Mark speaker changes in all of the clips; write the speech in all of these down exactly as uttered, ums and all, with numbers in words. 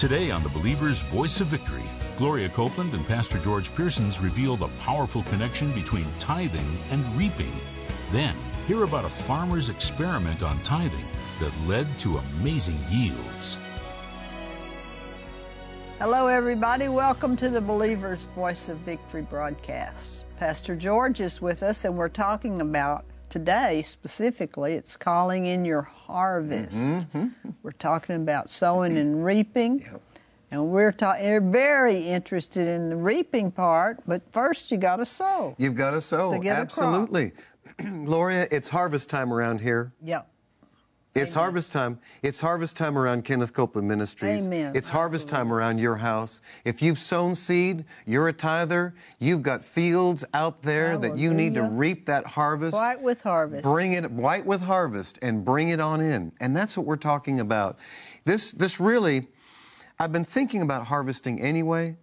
Speaker 1: Today on The Believer's Voice of Victory, Gloria Copeland and Pastor George Pearsons reveal the powerful connection between tithing and reaping. Then, hear about a farmer's experiment on tithing that led to amazing yields.
Speaker 2: Hello, everybody. Welcome to the Believer's Voice of Victory broadcast. Pastor George is with us, and we're talking about today, specifically, it's calling in your harvest. Mm-hmm. We're talking about sowing and reaping, yep. and we're ta- very interested in the reaping part, but first you got to sow.
Speaker 3: You've got to sow, absolutely. Gloria, it's harvest time around here.
Speaker 2: Yep.
Speaker 3: It's
Speaker 2: Amen.
Speaker 3: harvest time. It's harvest time around Kenneth Copeland Ministries.
Speaker 2: Amen.
Speaker 3: It's harvest
Speaker 2: Absolutely.
Speaker 3: time around your house. If you've sown seed, you're a tither. You've got fields out there
Speaker 2: Hallelujah.
Speaker 3: that you need to reap that harvest.
Speaker 2: White with harvest.
Speaker 3: Bring it white with harvest and bring it on in. And that's what we're talking about. This this really, I've been thinking about harvesting anyway.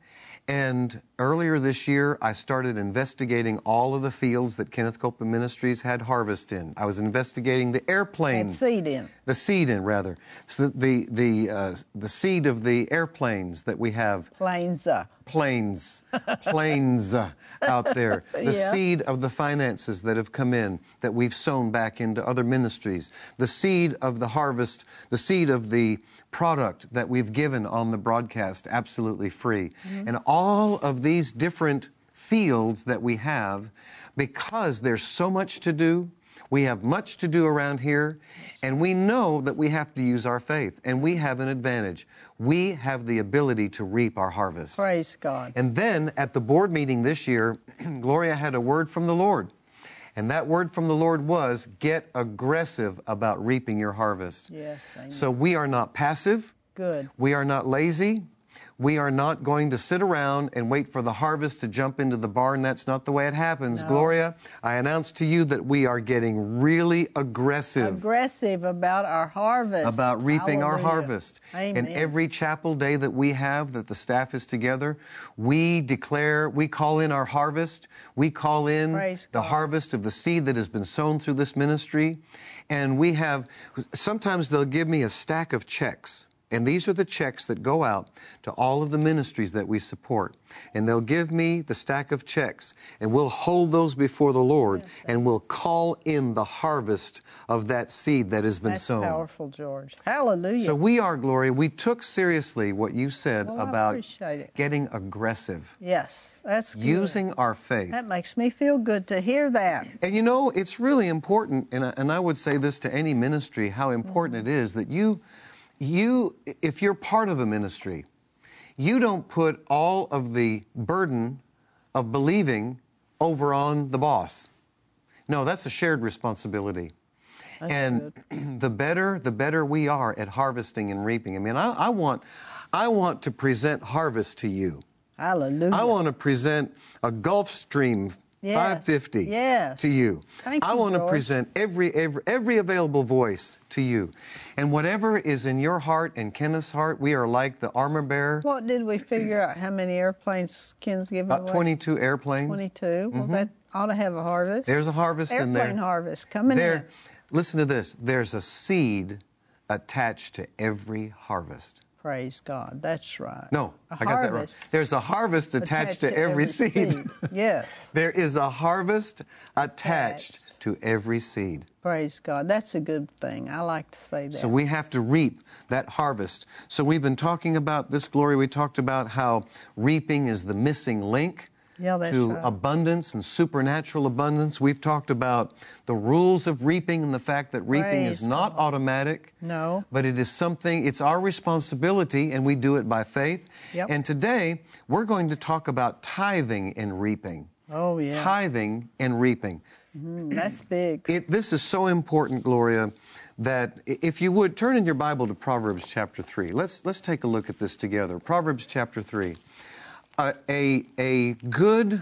Speaker 3: And earlier this year, I started investigating all of the fields that Kenneth Copeland Ministries had harvest in. I was investigating the airplane.
Speaker 2: And seed in.
Speaker 3: The seed in, rather. So the the uh, the seed of the airplanes that we have.
Speaker 2: Planes. Uh.
Speaker 3: Planes. Planes uh, out there. The
Speaker 2: yeah.
Speaker 3: seed of the finances that have come in, that we've sown back into other ministries. The seed of the harvest, the seed of the product that we've given on the broadcast absolutely free. Mm-hmm. And all of these different fields that we have, because there's so much to do, we have much to do around here, and we know that we have to use our faith, and we have an advantage. We have the ability to reap our harvest.
Speaker 2: Praise God.
Speaker 3: And then at the board meeting this year, Gloria had a word from the Lord. And that word from the Lord was, get aggressive about reaping your harvest.
Speaker 2: Yes, amen.
Speaker 3: So we are not passive.
Speaker 2: Good.
Speaker 3: We are not lazy. We are not going to sit around and wait for the harvest to jump into the barn. That's not the way it happens.
Speaker 2: No.
Speaker 3: Gloria, I announce to you that we are getting really aggressive.
Speaker 2: Aggressive about our harvest.
Speaker 3: About reaping
Speaker 2: Hallelujah.
Speaker 3: our harvest.
Speaker 2: Amen.
Speaker 3: And every chapel day that we have, that the staff is together, we declare, we call in our harvest. We call in
Speaker 2: Praise
Speaker 3: the
Speaker 2: God.
Speaker 3: harvest of the seed that has been sown through this ministry. And we have, sometimes they'll give me a stack of checks. And these are the checks that go out to all of the ministries that we support. And they'll give me the stack of checks, and we'll hold those before the Lord, yes, and we'll call in the harvest of that seed that has been
Speaker 2: That's
Speaker 3: sown.
Speaker 2: That's powerful, George. Hallelujah.
Speaker 3: So we are, Gloria, we took seriously what you said
Speaker 2: well,
Speaker 3: about getting aggressive.
Speaker 2: Yes, that's good.
Speaker 3: Using our faith.
Speaker 2: That makes me feel good to hear that.
Speaker 3: And you know, it's really important, and I, and I would say this to any ministry, how important mm-hmm. it is that you... You, if you're part of a ministry, you don't put all of the burden of believing over on the boss. No, that's a shared responsibility.
Speaker 2: That's
Speaker 3: and
Speaker 2: good.
Speaker 3: the better, the better we are at harvesting and reaping. I mean, I, I want, I want to present harvest to you.
Speaker 2: Hallelujah.
Speaker 3: I want to present a Gulfstream
Speaker 2: Yes.
Speaker 3: five fifty
Speaker 2: yes.
Speaker 3: to you.
Speaker 2: Thank
Speaker 3: I
Speaker 2: you,
Speaker 3: want
Speaker 2: George.
Speaker 3: to present every, every every available voice to you. And whatever is in your heart and Kenneth's heart, we are like the armor bearer.
Speaker 2: What did we figure out how many airplanes Ken's given
Speaker 3: About
Speaker 2: away?
Speaker 3: twenty-two airplanes.
Speaker 2: twenty-two.
Speaker 3: Mm-hmm.
Speaker 2: Well, that ought to have a harvest.
Speaker 3: There's a harvest
Speaker 2: Airplane
Speaker 3: in there.
Speaker 2: harvest coming
Speaker 3: there,
Speaker 2: in.
Speaker 3: Listen to this. There's a seed attached to every harvest.
Speaker 2: Praise God. That's right.
Speaker 3: No,
Speaker 2: a
Speaker 3: I got that wrong. There's a harvest attached,
Speaker 2: attached
Speaker 3: to,
Speaker 2: to
Speaker 3: every,
Speaker 2: every
Speaker 3: seed.
Speaker 2: seed. Yes.
Speaker 3: There is a harvest attached, attached to every seed.
Speaker 2: Praise God. That's a good thing. I like to say that.
Speaker 3: So we have to reap that harvest. So we've been talking about this, Gloria. We talked about how reaping is the missing link
Speaker 2: yeah, that's
Speaker 3: to
Speaker 2: right.
Speaker 3: abundance and supernatural abundance. We've talked about the rules of reaping and the fact that reaping
Speaker 2: Praise
Speaker 3: is not
Speaker 2: God.
Speaker 3: automatic.
Speaker 2: No.
Speaker 3: But it is something, it's our responsibility, and we do it by faith.
Speaker 2: Yep.
Speaker 3: And today, we're going to talk about tithing and reaping.
Speaker 2: Oh, yeah.
Speaker 3: Tithing and reaping.
Speaker 2: Mm, that's big.
Speaker 3: It, this is so important, Gloria, that if you would, turn in your Bible to Proverbs chapter three. Let's, let's take a look at this together. Proverbs chapter three. Uh, a, a, good,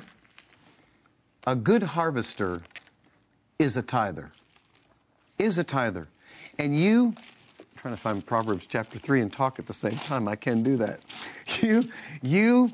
Speaker 3: a good harvester is a tither. Is a tither. And you, I'm trying to find Proverbs chapter three and talk at the same time. I can do that. You, you,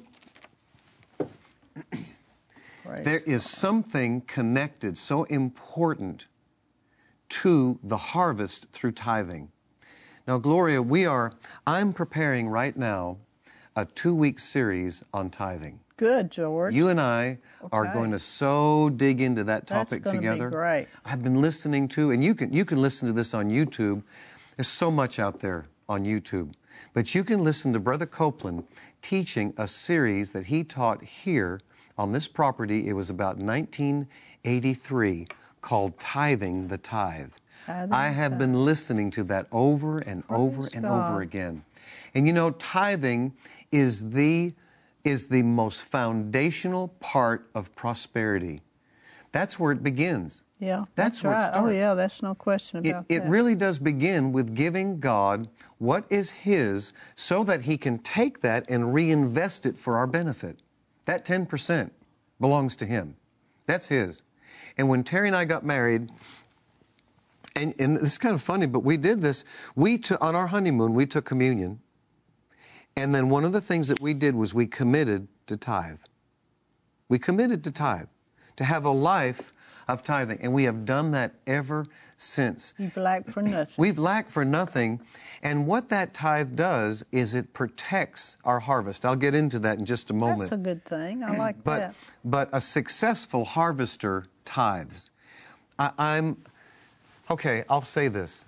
Speaker 2: Right.
Speaker 3: There is something connected so important to the harvest through tithing. Now, Gloria, we are, I'm preparing right now a two-week series on tithing.
Speaker 2: Good, George.
Speaker 3: You and I are
Speaker 2: Okay.
Speaker 3: going to so dig into that
Speaker 2: That's
Speaker 3: topic
Speaker 2: gonna be
Speaker 3: together.
Speaker 2: great.
Speaker 3: I've been listening to, and you can you can listen to this on YouTube. There's so much out there on YouTube. But you can listen to Brother Copeland teaching a series that he taught here on this property. It was about nineteen eighty-three, called Tithing the Tithe.
Speaker 2: Tithing
Speaker 3: I
Speaker 2: the
Speaker 3: have
Speaker 2: Tithe.
Speaker 3: been listening to that over and over
Speaker 2: Praise
Speaker 3: and
Speaker 2: God.
Speaker 3: over again. And you know, tithing is the is the most foundational part of prosperity. That's where it begins.
Speaker 2: Yeah,
Speaker 3: That's
Speaker 2: that's
Speaker 3: where it
Speaker 2: right. Oh,
Speaker 3: starts.
Speaker 2: yeah, that's no question
Speaker 3: It,
Speaker 2: about
Speaker 3: it
Speaker 2: that.
Speaker 3: really does begin with giving God what is His so that He can take that and reinvest it for our benefit. That ten percent belongs to Him. That's His. And when Terry and I got married, and, and it's kind of funny, but we did this, we took, on our honeymoon, we took communion. And then one of the things that we did was we committed to tithe. We committed to tithe, to have a life of tithing. And we have done that ever since.
Speaker 2: You've lacked for nothing.
Speaker 3: We've lacked for nothing. And what that tithe does is it protects our harvest. I'll get into that in just a moment.
Speaker 2: That's a good thing. I like
Speaker 3: But,
Speaker 2: that.
Speaker 3: but a successful harvester tithes. I, I'm, okay, I'll say this.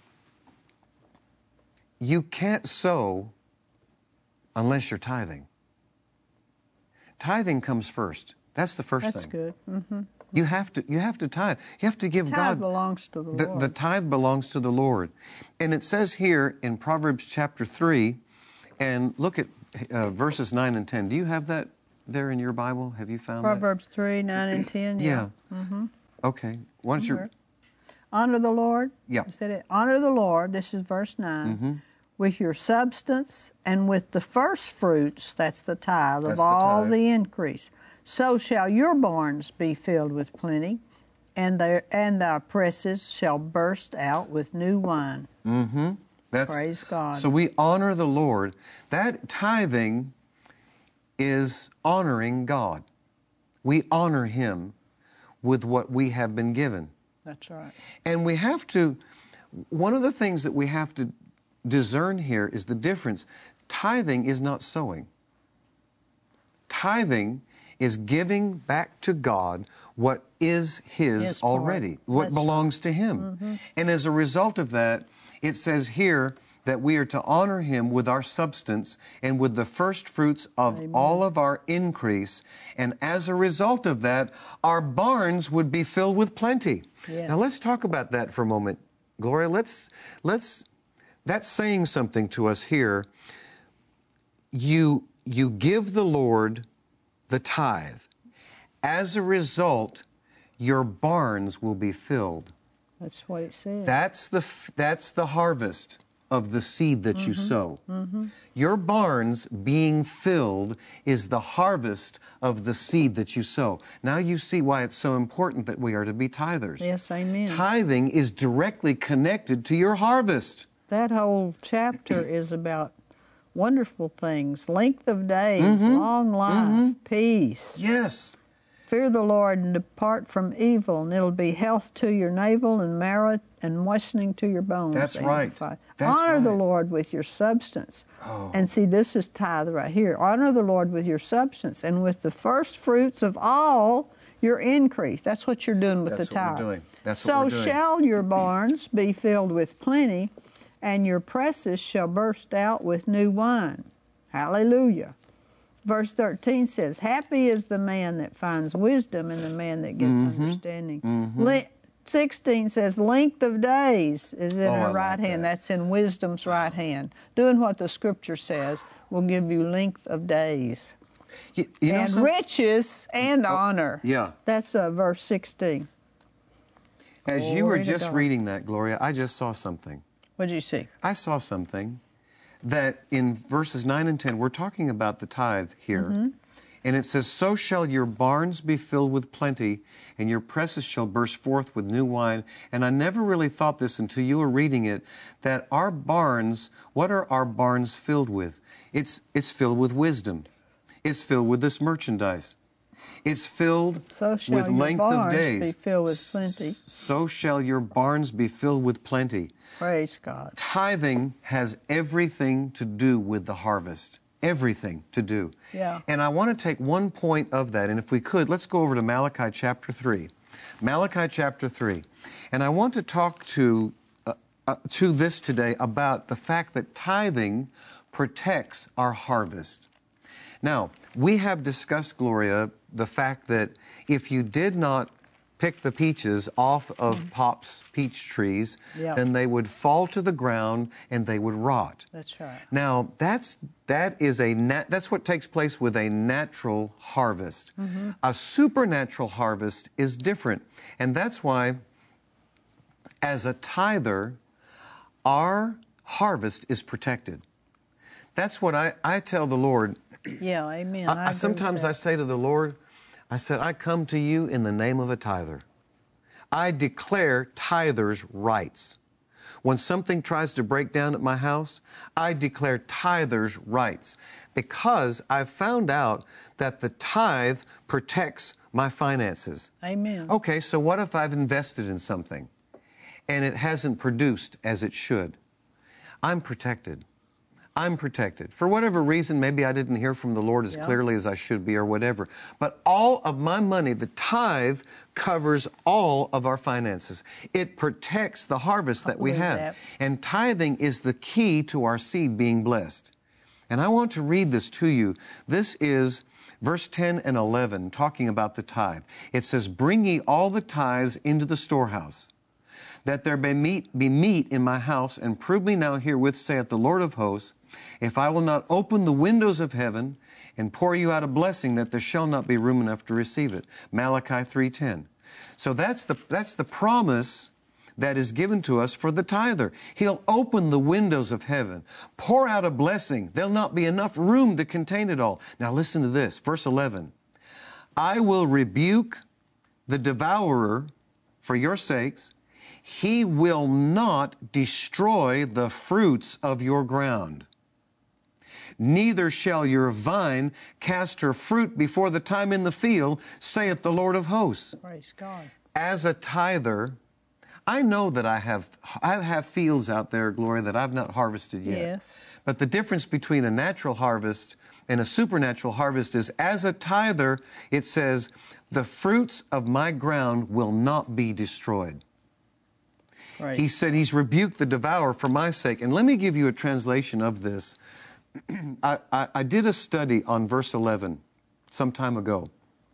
Speaker 3: You can't sow unless you're tithing. Tithing comes first. That's the first
Speaker 2: That's
Speaker 3: thing.
Speaker 2: good. Mm-hmm.
Speaker 3: You have to, you have to tithe. You have to give
Speaker 2: Tithe
Speaker 3: God.
Speaker 2: belongs to the,
Speaker 3: The,
Speaker 2: Lord.
Speaker 3: the tithe belongs to the Lord. And it says here in Proverbs chapter three, and look at uh, verses nine and ten. Do you have that there in your Bible? Have you found
Speaker 2: Proverbs three, nine, and ten.
Speaker 3: that?
Speaker 2: Yeah.
Speaker 3: Yeah. Okay. Why don't you...
Speaker 2: Sure. Honor the Lord.
Speaker 3: Yeah.
Speaker 2: Is that it? Honor the Lord. This is verse nine.
Speaker 3: Mm-hmm.
Speaker 2: With your substance and with the first fruits, that's the tithe,
Speaker 3: That's
Speaker 2: of
Speaker 3: the
Speaker 2: all
Speaker 3: tithe.
Speaker 2: the increase. So shall your barns be filled with plenty, and their and thy presses shall burst out with new wine.
Speaker 3: Mm-hmm. That's,
Speaker 2: Praise God.
Speaker 3: So we honor the Lord. That tithing is honoring God. We honor Him with what we have been given.
Speaker 2: That's right.
Speaker 3: And we have to, one of the things that we have to discern here is the difference. Tithing is not sowing. Tithing is giving back to God what is His,
Speaker 2: His part.
Speaker 3: already, what
Speaker 2: That's
Speaker 3: belongs to Him.
Speaker 2: Mm-hmm.
Speaker 3: And as a result of that, it says here that we are to honor Him with our substance and with the first fruits of
Speaker 2: Amen.
Speaker 3: all of our increase. And as a result of that, our barns would be filled with plenty.
Speaker 2: Yes.
Speaker 3: Now let's talk about that for a moment, Gloria. Let's, let's, that's saying something to us here. You, you give the Lord the tithe. As a result, your barns will be filled.
Speaker 2: That's what it says.
Speaker 3: That's the, f- that's the harvest of the seed that
Speaker 2: Mm-hmm.
Speaker 3: you sow. Your barns being filled is the harvest of the seed that you sow. Now you see why it's so important that we are to be tithers.
Speaker 2: Yes, amen.
Speaker 3: Tithing is directly connected to your harvest.
Speaker 2: That whole chapter is about wonderful things, length of days, long life, peace.
Speaker 3: Yes.
Speaker 2: Fear the Lord and depart from evil, and it'll be health to your navel and marrow and moistening to your bones.
Speaker 3: That's right.
Speaker 2: Amplified.
Speaker 3: That's
Speaker 2: Honor the
Speaker 3: right.
Speaker 2: Lord with your substance.
Speaker 3: Oh.
Speaker 2: And see, this is tithe right here. Honor the Lord with your substance and with the first fruits of all your increase. That's what you're doing with
Speaker 3: That's
Speaker 2: the
Speaker 3: what we're
Speaker 2: tithe.
Speaker 3: doing. That's
Speaker 2: so
Speaker 3: what we're doing.
Speaker 2: shall your barns be filled with plenty, and your presses shall burst out with new wine. Hallelujah. Verse thirteen says, happy is the man that finds wisdom and the man that gets
Speaker 3: Mm-hmm.
Speaker 2: understanding. Le- sixteen says, length of days is in
Speaker 3: Oh, I
Speaker 2: her
Speaker 3: like
Speaker 2: right hand.
Speaker 3: that.
Speaker 2: That's in wisdom's right hand. Doing what the scripture says will give you length of days.
Speaker 3: You, you know
Speaker 2: and
Speaker 3: some-
Speaker 2: riches and honor.
Speaker 3: yeah.
Speaker 2: That's uh, verse sixteen.
Speaker 3: As you were
Speaker 2: Glory to
Speaker 3: just
Speaker 2: God.
Speaker 3: reading that, Gloria, I just saw something.
Speaker 2: What did you see?
Speaker 3: I saw something that in verses nine and ten, we're talking about the tithe here.
Speaker 2: Mm-hmm.
Speaker 3: And it says, so shall your barns be filled with plenty, and your presses shall burst forth with new wine. And I never really thought this until you were reading it, that our barns, what are our barns filled with? It's, it's filled with wisdom. It's filled with this merchandise. It's filled
Speaker 2: So shall
Speaker 3: with
Speaker 2: your
Speaker 3: length of
Speaker 2: barns
Speaker 3: days.
Speaker 2: be filled with plenty.
Speaker 3: So shall your barns be filled with plenty.
Speaker 2: Praise God.
Speaker 3: Tithing has everything to do with the harvest. Everything to do.
Speaker 2: Yeah.
Speaker 3: And I want to take one point of that, and if we could, let's go over to Malachi chapter three. Malachi chapter three. And I want to talk to, uh, uh, to this today about the fact that tithing protects our harvest. Now, we have discussed, Gloria, the fact that if you did not pick the peaches off of mm. Pop's peach trees,
Speaker 2: yeah.
Speaker 3: then they would fall to the ground and they would rot.
Speaker 2: That's right.
Speaker 3: Now, that's that is a nat- that's what takes place with a natural harvest. Mm-hmm. A supernatural harvest is different, and that's why, as a tither, our harvest is protected. That's what I, I tell the Lord.
Speaker 2: Yeah, amen.
Speaker 3: I,
Speaker 2: I
Speaker 3: sometimes I say to the Lord, I said, I come to you in the name of a tither. I declare tithers' rights. When something tries to break down at my house, I declare tithers' rights because I've found out that the tithe protects my finances.
Speaker 2: Amen.
Speaker 3: Okay, so what if I've invested in something and it hasn't produced as it should? I'm protected. I'm protected. For whatever reason, maybe I didn't hear from the Lord as
Speaker 2: yeah.
Speaker 3: clearly as I should be or whatever. But all of my money, the tithe, covers all of our finances. It protects the harvest that we have.
Speaker 2: That.
Speaker 3: And tithing is the key to our seed being blessed. And I want to read this to you. This is verse ten and eleven, talking about the tithe. It says, "Bring ye all the tithes into the storehouse, that there be meat, be meat in my house, and prove me now herewith, saith the Lord of hosts, if I will not open the windows of heaven and pour you out a blessing, that there shall not be room enough to receive it." Malachi three ten. So that's the, that's the promise that is given to us for the tither. He'll open the windows of heaven, pour out a blessing. There'll not be enough room to contain it all. Now listen to this, verse eleven. "I will rebuke the devourer for your sakes. He will not destroy the fruits of your ground. Neither shall your vine cast her fruit before the time in the field, saith the Lord of hosts."
Speaker 2: Praise God.
Speaker 3: As a tither, I know that I have I have fields out there, Gloria, that I've not harvested yet.
Speaker 2: Yes.
Speaker 3: But the difference between a natural harvest and a supernatural harvest is, as a tither, it says, the fruits of my ground will not be destroyed.
Speaker 2: Right.
Speaker 3: He said he's rebuked the devourer for my sake. And let me give you a translation of this. I, I, I did a study on verse eleven some time ago.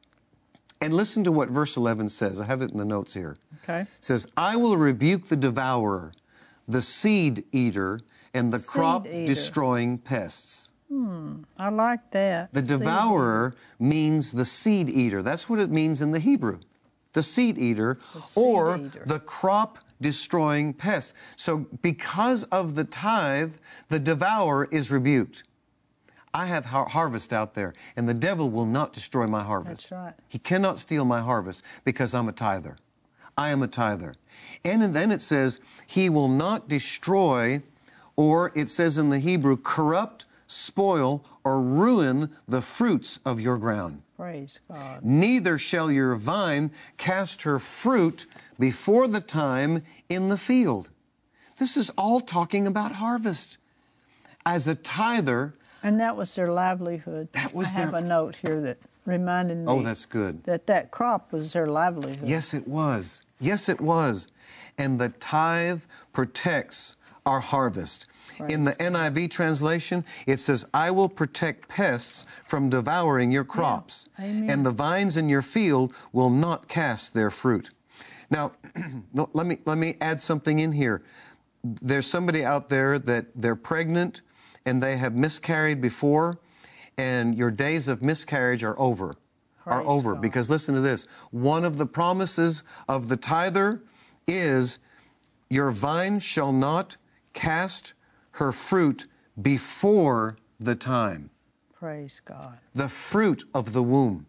Speaker 3: And listen to what verse eleven says. I have it in the notes here.
Speaker 2: Okay.
Speaker 3: It says, "I will rebuke the devourer, the seed eater, and the
Speaker 2: Seed
Speaker 3: crop-destroying pests."
Speaker 2: Hmm, I like that.
Speaker 3: The devourer means the seed eater. That's what it means in the Hebrew. The seed eater,
Speaker 2: The seed
Speaker 3: or
Speaker 2: eater.
Speaker 3: the crop-destroying pest. So because of the tithe, the devourer is rebuked. I have har- harvest out there, and the devil will not destroy my harvest.
Speaker 2: That's right.
Speaker 3: He cannot steal my harvest because I'm a tither. I am a tither. And then it says, he will not destroy, or it says in the Hebrew, corrupt, spoil, or ruin the fruits of your ground.
Speaker 2: Praise God.
Speaker 3: Neither shall your vine cast her fruit before the time in the field. This is all talking about harvest. As a tither,
Speaker 2: And that was their livelihood.
Speaker 3: That was
Speaker 2: I have
Speaker 3: their-
Speaker 2: a note here that reminded me.
Speaker 3: oh, that's good.
Speaker 2: That that crop was their livelihood.
Speaker 3: Yes, it was. Yes, it was. And the tithe protects our harvest.
Speaker 2: Right.
Speaker 3: In the N I V translation, it says, "I will protect pests from devouring your crops,
Speaker 2: Yeah. Amen.
Speaker 3: and the vines in your field will not cast their fruit." Now, let me let me add something in here. There's somebody out there that they're pregnant and they have miscarried before, and your days of miscarriage are over. are
Speaker 2: Praise
Speaker 3: over.
Speaker 2: God.
Speaker 3: Because listen to this. One of the promises of the tither is, your vine shall not cast her fruit before the time.
Speaker 2: Praise God.
Speaker 3: The fruit of the womb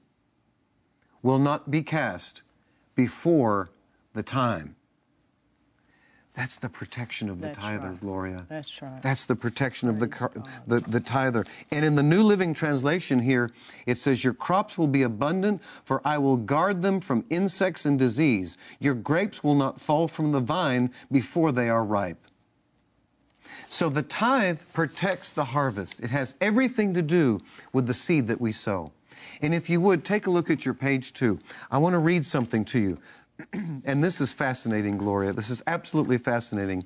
Speaker 3: will not be cast before the time. That's the protection of the
Speaker 2: That's
Speaker 3: tither,
Speaker 2: right.
Speaker 3: Gloria.
Speaker 2: That's right.
Speaker 3: That's the protection of the,
Speaker 2: Praise
Speaker 3: car-
Speaker 2: God.
Speaker 3: the the tither. And in the New Living Translation here, it says, your crops will be abundant, for I will guard them from insects and disease. Your grapes will not fall from the vine before they are ripe. So the tithe protects the harvest. It has everything to do with the seed that we sow. And if you would, take a look at your page two. I want to read something to you. And this is fascinating, Gloria. This is absolutely fascinating.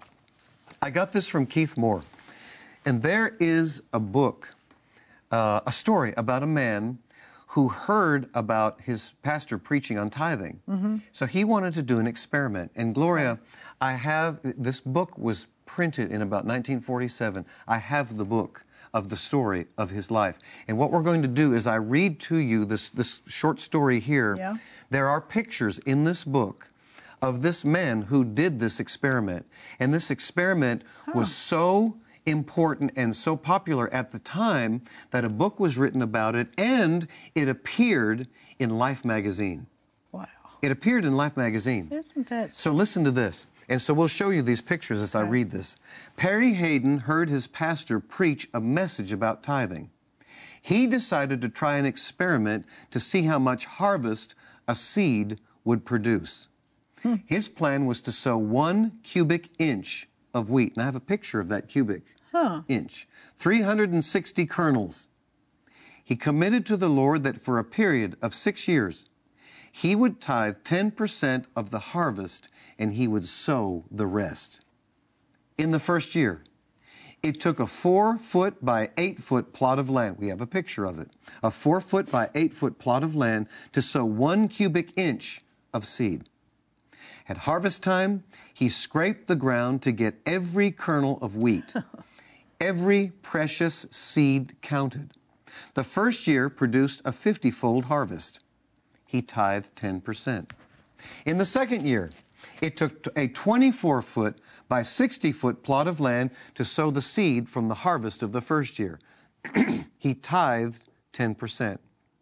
Speaker 3: I got this from Keith Moore. And there is a book, uh, a story about a man who heard about his pastor preaching on tithing. Mm-hmm. So he wanted to do an experiment. And Gloria, I have, this book was printed in about nineteen forty-seven. I have the book of the story of his life. And what we're going to do is I read to you this, this short story here.
Speaker 2: Yeah.
Speaker 3: There are pictures in this book of this man who did this experiment. And this experiment huh. was so important and so popular at the time that a book was written about it, and it appeared in Life magazine.
Speaker 2: Wow.
Speaker 3: It appeared in Life magazine.
Speaker 2: Isn't that
Speaker 3: so? Listen to this. And so we'll show you these pictures as okay. I read this. Perry Hayden heard his pastor preach a message about tithing. He decided to try an experiment to see how much harvest a seed would produce. Hmm. His plan was to sow one cubic inch of wheat. And I have a picture of that cubic huh. inch. three hundred sixty kernels. He committed to the Lord that for a period of six years, he would tithe ten percent of the harvest, and he would sow the rest. In the first year, it took a four-foot by eight-foot plot of land. We have a picture of it. A four-foot by eight-foot plot of land to sow one cubic inch of seed. At harvest time, he scraped the ground to get every kernel of wheat. Every precious seed counted. The first year produced a fifty-fold harvest. He tithed ten percent. In the second year, it took a twenty-four-foot by sixty-foot plot of land to sow the seed from the harvest of the first year. He tithed ten percent.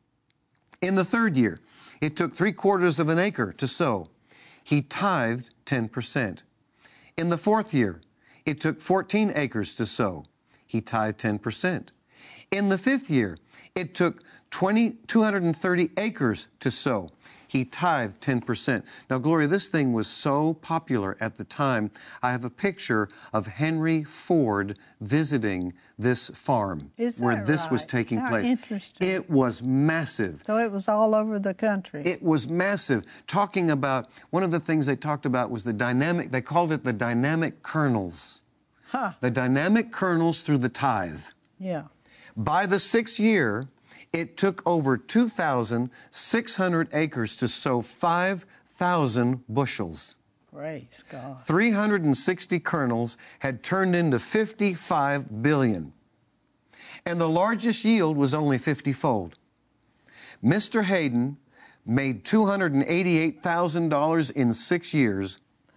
Speaker 3: In the third year, it took three-quarters of an acre to sow. He tithed ten percent. In the fourth year, it took fourteen acres to sow. He tithed ten percent. In the fifth year, it took two hundred thirty acres to sow. He tithed ten percent. Now, Gloria, this thing was so popular at the time. I have a picture of Henry Ford visiting this farm
Speaker 2: Is
Speaker 3: where
Speaker 2: that
Speaker 3: this
Speaker 2: right?
Speaker 3: was taking
Speaker 2: How
Speaker 3: place.
Speaker 2: interesting.
Speaker 3: It was massive.
Speaker 2: So it was all over the country.
Speaker 3: It was massive. Talking about, one of the things they talked about was the dynamic, they called it the dynamic kernels.
Speaker 2: Huh.
Speaker 3: The dynamic kernels through the tithe.
Speaker 2: Yeah.
Speaker 3: By the sixth year, it took over two thousand six hundred acres to sow five thousand bushels.
Speaker 2: Praise God.
Speaker 3: three hundred sixty kernels had turned into fifty-five billion. And the largest yield was only fifty-fold. Mister Hayden made two hundred eighty-eight thousand dollars in six years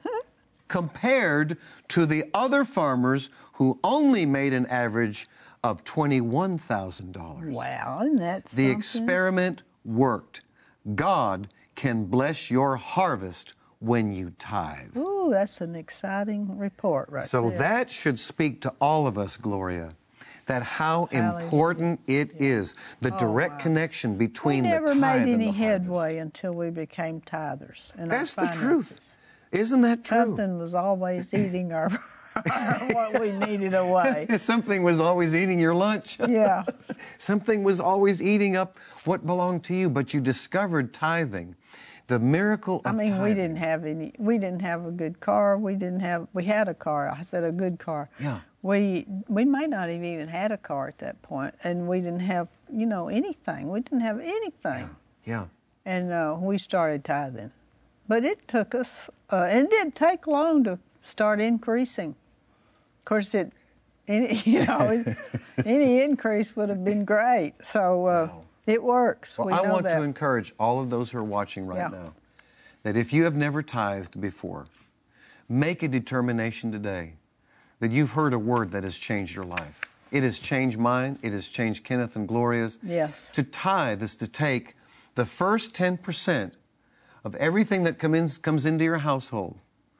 Speaker 3: compared to the other farmers who only made an average of twenty-one thousand dollars.
Speaker 2: Wow, isn't that
Speaker 3: The
Speaker 2: something?
Speaker 3: experiment worked. God can bless your harvest when you tithe.
Speaker 2: Ooh, that's an exciting report right
Speaker 3: So
Speaker 2: there.
Speaker 3: that should speak to all of us, Gloria, that how
Speaker 2: Hallelujah.
Speaker 3: important it
Speaker 2: Yeah.
Speaker 3: is, the
Speaker 2: Oh,
Speaker 3: direct
Speaker 2: wow.
Speaker 3: connection
Speaker 2: we
Speaker 3: between the
Speaker 2: never
Speaker 3: tithe
Speaker 2: made
Speaker 3: and
Speaker 2: any
Speaker 3: the
Speaker 2: headway
Speaker 3: harvest.
Speaker 2: until we became tithers. In
Speaker 3: That's
Speaker 2: our
Speaker 3: the truth.
Speaker 2: finances.
Speaker 3: Isn't that true?
Speaker 2: Something was always eating our what we needed away.
Speaker 3: Something was always eating your lunch.
Speaker 2: Yeah.
Speaker 3: Something was always eating up what belonged to you, but you discovered tithing. The miracle of
Speaker 2: I mean,
Speaker 3: tithing.
Speaker 2: we didn't have any. We didn't have a good car. We didn't have. We had a car. I said a good car.
Speaker 3: Yeah.
Speaker 2: We we might not have even had a car at that point, and we didn't have you know anything. We didn't have anything.
Speaker 3: Yeah.
Speaker 2: And uh, we started tithing, but it took us. Uh, it didn't take long to start increasing. Of course, it. Any, you know, it, any increase would have been great. So. Uh,
Speaker 3: Wow.
Speaker 2: It works.
Speaker 3: Well,
Speaker 2: we
Speaker 3: I
Speaker 2: know
Speaker 3: want
Speaker 2: that.
Speaker 3: to encourage all of those who are watching right
Speaker 2: Yeah.
Speaker 3: now that if you have never tithed before, make a determination today that you've heard a word that has changed your life. It has changed mine. It has changed Kenneth and Gloria's.
Speaker 2: Yes.
Speaker 3: To tithe is to take the first ten percent of everything that come in, comes into your household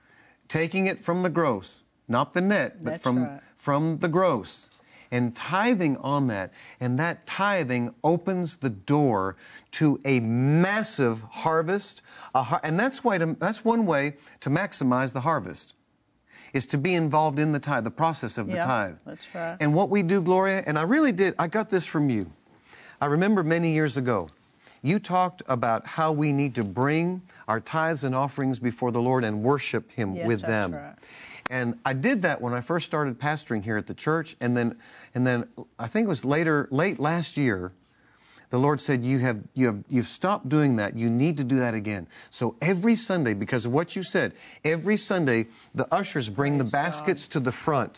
Speaker 3: taking it from the gross, not the net, but
Speaker 2: That's
Speaker 3: from,
Speaker 2: right.
Speaker 3: from the gross, and tithing on that. And that tithing opens the door to a massive harvest. A har- and that's, why to, that's one way to maximize the harvest, is to be involved in the tithe, the process of the
Speaker 2: Yeah,
Speaker 3: tithe.
Speaker 2: that's right.
Speaker 3: And what we do, Gloria, and I really did, I got this from you. I remember many years ago, you talked about how we need to bring our tithes and offerings before the Lord and worship Him
Speaker 2: Yes,
Speaker 3: with
Speaker 2: that's
Speaker 3: them.
Speaker 2: right.
Speaker 3: And I did that when I first started pastoring here at the church, and then, and then I think it was later, late last year, the Lord said, you have, you have, you've stopped doing that. You need to do that again. So every Sunday, because of what you said, every Sunday, the ushers bring
Speaker 2: Praise
Speaker 3: the baskets to the front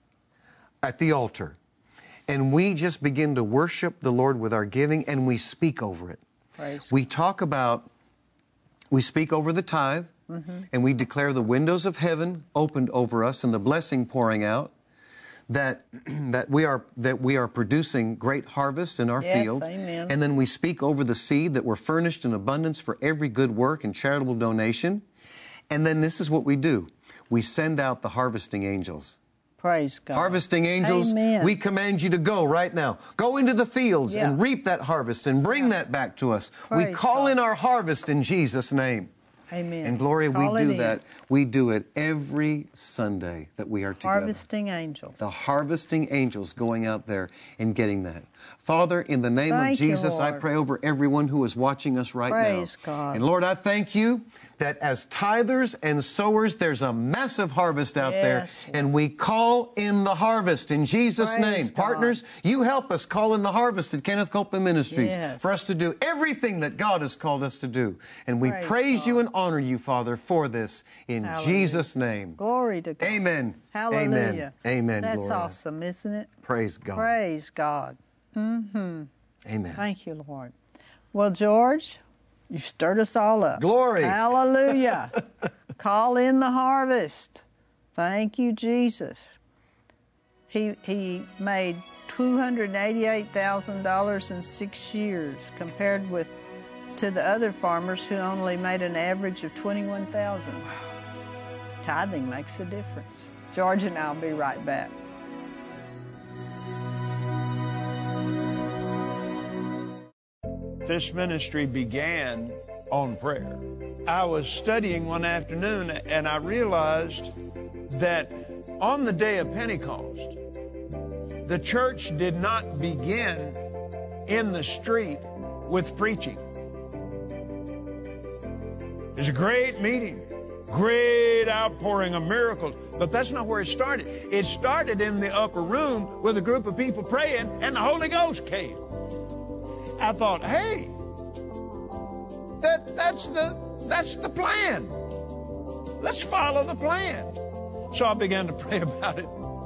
Speaker 3: at the altar. And we just begin to worship the Lord with our giving, and we speak over it.
Speaker 2: Praise
Speaker 3: We talk about, we speak over the tithe, mm-hmm. and we declare the windows of heaven opened over us and the blessing pouring out, that that we are that we are producing great harvest in our
Speaker 2: Yes,
Speaker 3: fields.
Speaker 2: amen.
Speaker 3: And then we speak over the seed that we're furnished in abundance for every good work and charitable donation. And then this is what we do. We send out the harvesting angels.
Speaker 2: Praise God.
Speaker 3: Harvesting angels,
Speaker 2: Amen.
Speaker 3: we command you to go right now. Go into the fields
Speaker 2: Yeah.
Speaker 3: and reap that harvest and bring
Speaker 2: Yeah.
Speaker 3: that back to us. we
Speaker 2: Praise
Speaker 3: call
Speaker 2: God.
Speaker 3: in our harvest in Jesus' name.
Speaker 2: Amen.
Speaker 3: And Gloria,
Speaker 2: Call
Speaker 3: we
Speaker 2: it
Speaker 3: do
Speaker 2: in.
Speaker 3: that. We do it every Sunday that we are together.
Speaker 2: Harvesting angels.
Speaker 3: The harvesting angels going out there and getting that. Father, in the name
Speaker 2: Thank
Speaker 3: of
Speaker 2: you,
Speaker 3: Jesus, I
Speaker 2: Lord.
Speaker 3: pray over everyone who is watching us right
Speaker 2: Praise
Speaker 3: now.
Speaker 2: God.
Speaker 3: And Lord, I thank you that as tithers and sowers, there's a massive harvest out there.
Speaker 2: Yes, Lord.
Speaker 3: And we call in the harvest in Jesus'
Speaker 2: Praise
Speaker 3: name.
Speaker 2: God.
Speaker 3: Partners, you help us call in the harvest at Kenneth Copeland Ministries
Speaker 2: Yes.
Speaker 3: for us to do everything that God has called us to do. And we
Speaker 2: Praise
Speaker 3: praise you
Speaker 2: God.
Speaker 3: and honor you, Father, for this in
Speaker 2: Hallelujah.
Speaker 3: Jesus' name.
Speaker 2: Glory to God.
Speaker 3: Amen.
Speaker 2: Hallelujah.
Speaker 3: Amen. Amen.
Speaker 2: That's
Speaker 3: Gloria.
Speaker 2: awesome, isn't it?
Speaker 3: Praise God.
Speaker 2: Praise God. Mm-hmm.
Speaker 3: Amen.
Speaker 2: Thank you, Lord. Well, George, you stirred us all up.
Speaker 3: Glory.
Speaker 2: Hallelujah. Call in the harvest. Thank you, Jesus. He, he made two hundred eighty-eight thousand dollars in six years compared with to the other farmers who only made an average of twenty-one thousand dollars. Tithing makes a difference. George and I will be right back.
Speaker 4: This ministry began on prayer. I was studying one afternoon and I realized that on the day of Pentecost, the church did not begin in the street with preaching. It was a great meeting, great outpouring of miracles, but that's not where it started. It started in the upper room with a group of people praying and the Holy Ghost came. I thought, hey, that, that's the, that's the plan. Let's follow the plan. So I began to pray about it.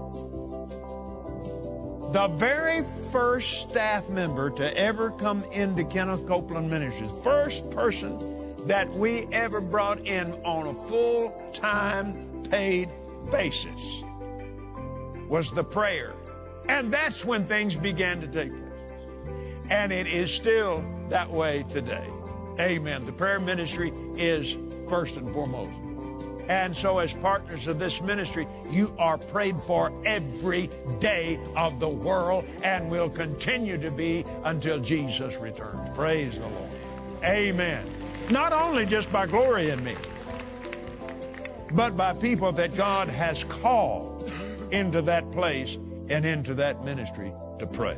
Speaker 4: The very first staff member to ever come into Kenneth Copeland Ministries, first person that we ever brought in on a full-time paid basis, was the prayer. And that's when things began to take place. And it is still that way today. Amen. The prayer ministry is first and foremost. And so as partners of this ministry, you are prayed for every day of the world and will continue to be until Jesus returns. Praise the Lord. Amen. Not only just by Gloria and me, but by people that God has called into that place and into that ministry to pray.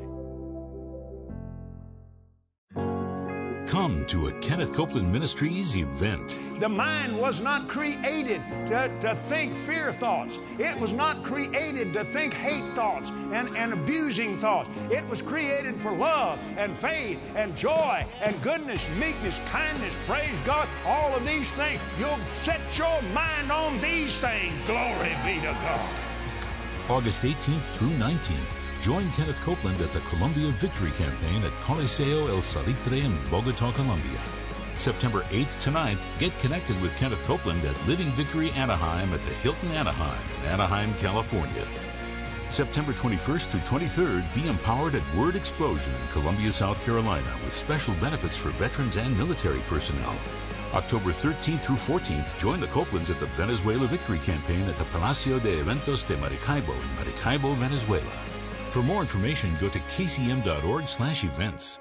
Speaker 1: Come to a Kenneth Copeland Ministries event.
Speaker 4: The mind was not created to, to think fear thoughts. It was not created to think hate thoughts and, and abusing thoughts. It was created for love and faith and joy and goodness, meekness, kindness, praise God, all of these things. You'll set your mind on these things. Glory be to God.
Speaker 1: August eighteenth through nineteenth. Join Kenneth Copeland at the Columbia Victory Campaign at Coliseo El Salitre in Bogota, Colombia. September eighth to ninth, get connected with Kenneth Copeland at Living Victory Anaheim at the Hilton Anaheim in Anaheim, California. September twenty-first through twenty-third, be empowered at Word Explosion in Columbia, South Carolina with special benefits for veterans and military personnel. October thirteenth through fourteenth, join the Copelands at the Venezuela Victory Campaign at the Palacio de Eventos de Maracaibo in Maracaibo, Venezuela. For more information, go to k c m dot org slash events.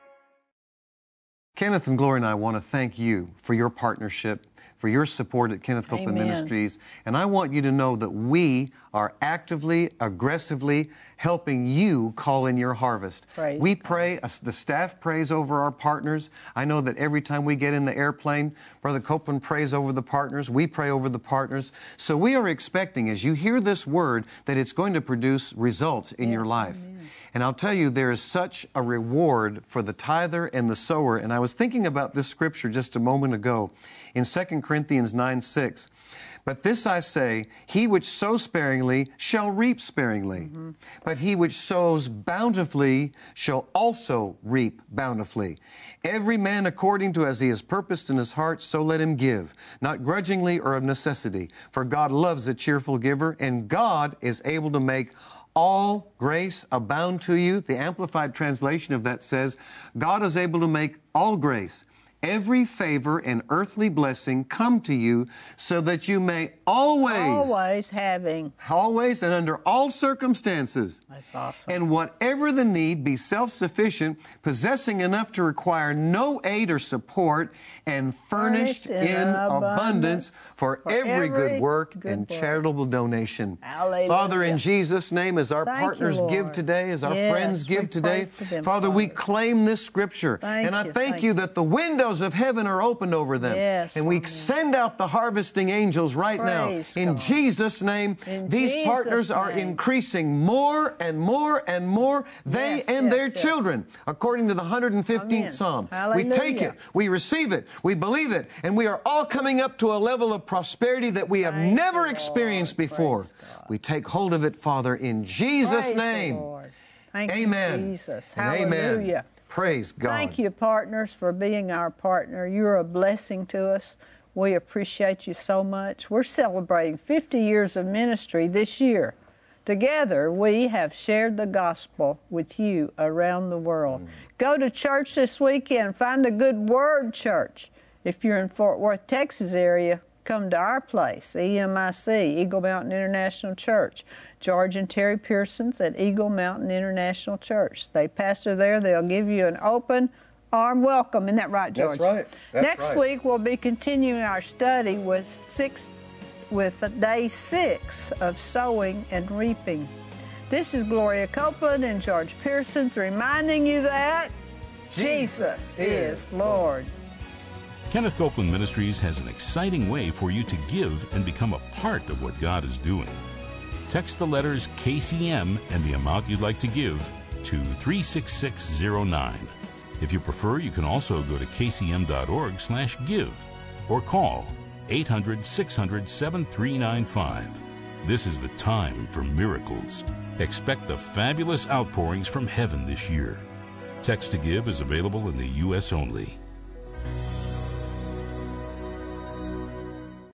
Speaker 3: Kenneth and Gloria and I want to thank you for your partnership, for your support at Kenneth Copeland
Speaker 2: Amen.
Speaker 3: Ministries. And I want you to know that we are actively, aggressively helping you call in your harvest.
Speaker 2: Praise
Speaker 3: we
Speaker 2: God.
Speaker 3: pray, uh, the staff prays over our partners. I know that every time we get in the airplane, Brother Copeland prays over the partners. We pray over the partners. So we are expecting, as you hear this word, that it's going to produce results in
Speaker 2: Yes,
Speaker 3: your life.
Speaker 2: amen.
Speaker 3: And I'll tell you, there is such a reward for the tither and the sower. And I was thinking about this scripture just a moment ago in Second Corinthians nine six. But this I say, he which sows sparingly shall reap sparingly. Mm-hmm. But he which sows bountifully shall also reap bountifully. Every man according to as he has purposed in his heart, so let him give, not grudgingly or of necessity. For God loves a cheerful giver, and God is able to make all grace abound to you. The Amplified translation of that says, God is able to make all grace, every favor and earthly blessing come to you, so that you may always,
Speaker 2: Always having.
Speaker 3: always and under all circumstances,
Speaker 2: That's awesome.
Speaker 3: and whatever the need, be self-sufficient, possessing enough to require no aid or support, and furnished,
Speaker 2: Furnished in
Speaker 3: in abundance,
Speaker 2: abundance
Speaker 3: for,
Speaker 2: for
Speaker 3: every,
Speaker 2: every
Speaker 3: good work
Speaker 2: good
Speaker 3: and
Speaker 2: work.
Speaker 3: charitable donation.
Speaker 2: Hallelujah.
Speaker 3: Father, in Jesus' name, as our
Speaker 2: Thank you,
Speaker 3: partners give
Speaker 2: Lord.
Speaker 3: today, as our
Speaker 2: Yes,
Speaker 3: friends
Speaker 2: we
Speaker 3: give today,
Speaker 2: pray for them,
Speaker 3: Father, we
Speaker 2: Father.
Speaker 3: claim this scripture.
Speaker 2: Thank
Speaker 3: and I
Speaker 2: you,
Speaker 3: thank,
Speaker 2: thank
Speaker 3: you
Speaker 2: you.
Speaker 3: that the windows of heaven are opened over them.
Speaker 2: Yes,
Speaker 3: and we
Speaker 2: amen.
Speaker 3: send out the harvesting angels right
Speaker 2: Praise
Speaker 3: now. In
Speaker 2: God.
Speaker 3: Jesus' name,
Speaker 2: In
Speaker 3: these
Speaker 2: Jesus'
Speaker 3: partners are
Speaker 2: name.
Speaker 3: increasing more and more and more, they
Speaker 2: Yes,
Speaker 3: and
Speaker 2: yes,
Speaker 3: their
Speaker 2: yes.
Speaker 3: children, according to the one hundred fifteenth
Speaker 2: Amen.
Speaker 3: Psalm.
Speaker 2: Hallelujah.
Speaker 3: We take it, we receive it, we believe it, and we are all coming up to a level of prosperity that we have
Speaker 2: Thank
Speaker 3: never
Speaker 2: you,
Speaker 3: experienced
Speaker 2: Lord.
Speaker 3: before.
Speaker 2: Praise God.
Speaker 3: We take hold of it, Father, in Jesus'
Speaker 2: Praise the
Speaker 3: name.
Speaker 2: Lord. Thank
Speaker 3: Amen.
Speaker 2: you, Jesus.
Speaker 3: And
Speaker 2: Hallelujah.
Speaker 3: amen. Praise God.
Speaker 2: Thank you, partners, for being our partner. You're a blessing to us. We appreciate you so much. We're celebrating fifty years of ministry this year. Together, we have shared the gospel with you around the world. Mm. Go to church this weekend. Find a good word church. If you're in Fort Worth, Texas area, come to our place, E M I C, Eagle Mountain International Church. George and Terry Pearsons at Eagle Mountain International Church. They pastor there. They'll give you an open arm welcome. Isn't that right, George?
Speaker 3: That's right. That's
Speaker 2: Next
Speaker 3: right.
Speaker 2: week, we'll be continuing our study with six, with day six of sowing and reaping. This is Gloria Copeland and George Pearsons reminding you that Jesus, Jesus is Lord.
Speaker 1: Kenneth Copeland Ministries has an exciting way for you to give and become a part of what God is doing. Text the letters K C M and the amount you'd like to give to three six six zero nine. If you prefer, you can also go to k c m dot org slash give or call eight hundred, six hundred, seven three nine five. This is the time for miracles. Expect the fabulous outpourings from heaven this year. Text to give is available in the U S only.